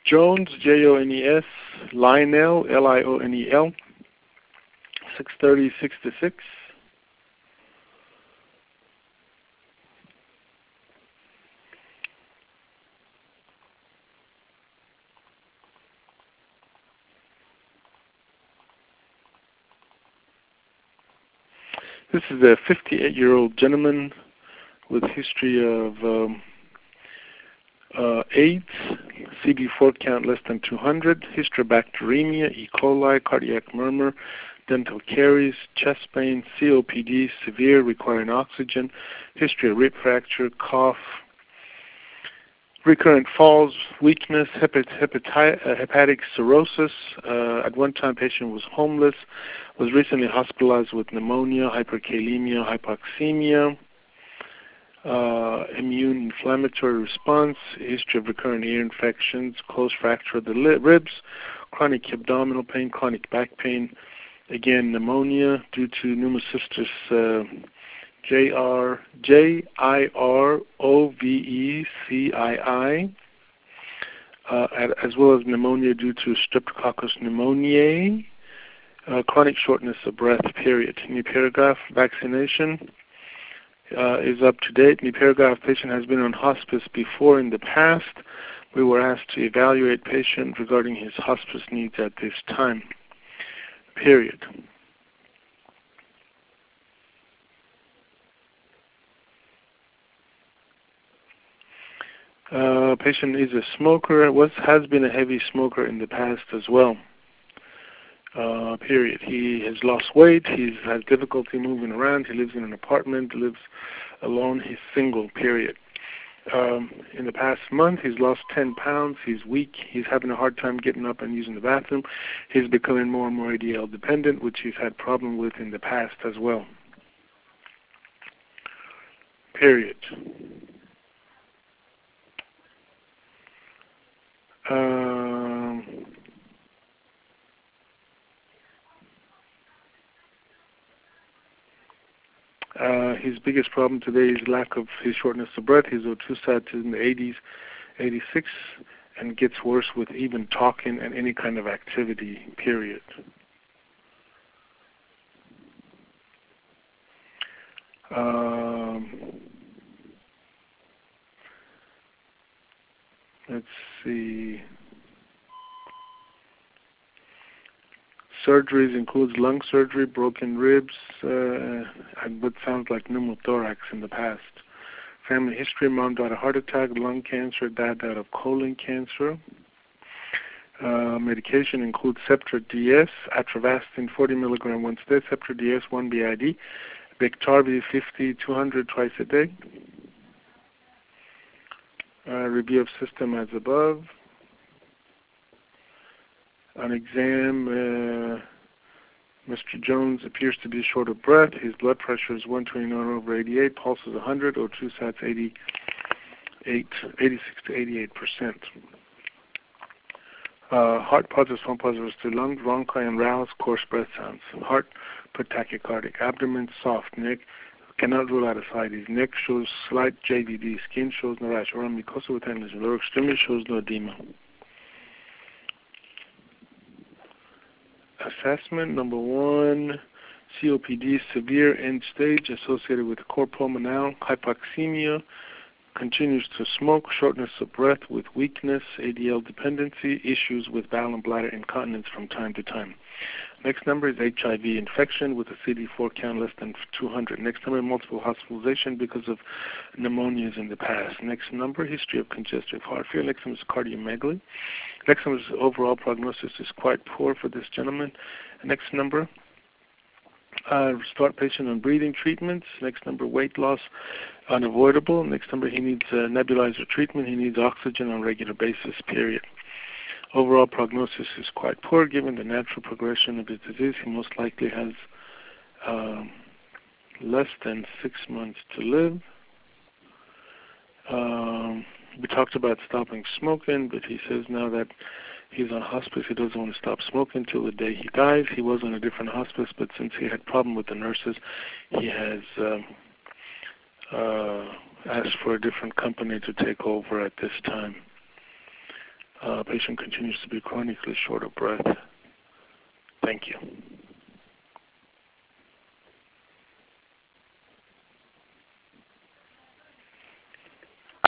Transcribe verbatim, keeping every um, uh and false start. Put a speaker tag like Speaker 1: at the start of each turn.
Speaker 1: Jones, J O N E S, Lionel, L I O N E L, six thirty sixty-six. This is a fifty-eight-year-old gentleman with history of um, uh, AIDS, C D four count less than two hundred, history of bacteremia, E. coli, cardiac murmur, dental caries, chest pain, C O P D, severe, requiring oxygen, history of rib fracture, cough, recurrent falls, weakness, hepat hepati uh, hepatic cirrhosis. Uh, at one time, patient was homeless, was recently hospitalized with pneumonia, hyperkalemia, hypoxemia, uh, immune inflammatory response, history of recurrent ear infections, closed fracture of the ribs, chronic abdominal pain, chronic back pain, again pneumonia due to pneumocystis uh, J R J I R O V E C I I, uh, as well as pneumonia due to Streptococcus pneumoniae, uh, chronic shortness of breath, period. Neparagaf vaccination uh, is up to date. Neparagaf patient has been on hospice before in the past. We were asked to evaluate patient regarding his hospice needs at this time, period. Uh, patient is a smoker, was has been a heavy smoker in the past as well. Uh, period. He has lost weight. He has difficulty moving around. He lives in an apartment. Lives alone. He's single. Period. Um, in the past month, he's lost ten pounds. He's weak. He's having a hard time getting up and using the bathroom. He's becoming more and more A D L dependent, which he's had problem with in the past as well. Period. Um, uh, his biggest problem today is lack of his shortness of breath. His O two sat is in the eighties, eighty-six, and gets worse with even talking and any kind of activity, period. Um, let's see. Surgeries includes lung surgery, broken ribs, uh, and what sounds like pneumothorax in the past. Family history: mom died of heart attack, lung cancer, dad died of colon cancer. Uh, medication includes Septra D S, Atravastin forty milligram once a day, Septra D S one B I D, Biktarvy fifty, two hundred twice a day. Uh, review of system as above. On exam, uh, Mister Jones appears to be short of breath. His blood pressure is one twenty-nine over eighty-eight, pulse is one hundred, O two sats eighty-eight, eighty-six to eighty-eight percent. Uh, heart positive, phone positive to lungs, bronchi and rouse, coarse breath sounds. Heart, put tachycardic. Abdomen, soft. Neck, cannot rule out ascites. Neck shows slight J V D. Skin shows no rash. Oral mucosa with endless. Lower extremity shows no edema. Assessment number one, C O P D, severe end stage associated with cor pulmonale, hypoxemia, continues to smoke, shortness of breath with weakness, A D L dependency, issues with bowel and bladder incontinence from time to time. Next number is H I V infection with a C D four count less than two hundred. Next number, multiple hospitalization because of pneumonias in the past. Next number, history of congestive heart failure. Next number is cardiomegaly. Next number is overall prognosis is quite poor for this gentleman. Next number, uh, start patient on breathing treatments. Next number, weight loss unavoidable. Next number, he needs uh, nebulizer treatment. He needs oxygen on a regular basis, period. Overall prognosis is quite poor given the natural progression of his disease. He most likely has um, less than six months to live. Um, we talked about stopping smoking, but he says now that he's on hospice, he doesn't want to stop smoking until the day he dies. He was on a different hospice, but since he had problem with the nurses, he has um, uh, asked for a different company to take over at this time. Uh, patient continues to be chronically short of breath. Thank you.